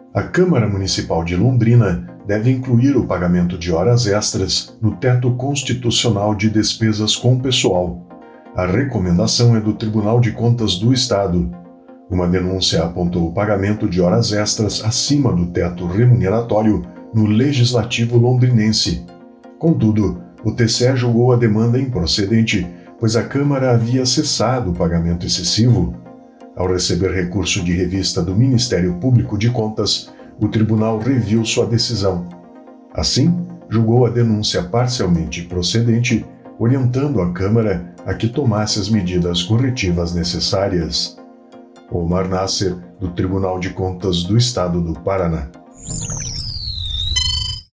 A Câmara Municipal de Londrina deve incluir o pagamento de horas extras no teto constitucional de despesas com pessoal. A recomendação é do Tribunal de Contas do Estado. Uma denúncia apontou o pagamento de horas extras acima do teto remuneratório no Legislativo londrinense. Contudo, o TCE julgou a demanda improcedente, pois a Câmara havia cessado o pagamento excessivo. Ao receber recurso de revista do Ministério Público de Contas, o tribunal reviu sua decisão. Assim, julgou a denúncia parcialmente procedente, orientando a Câmara a que tomasse as medidas corretivas necessárias. Omar Nasser, do Tribunal de Contas do Estado do Paraná.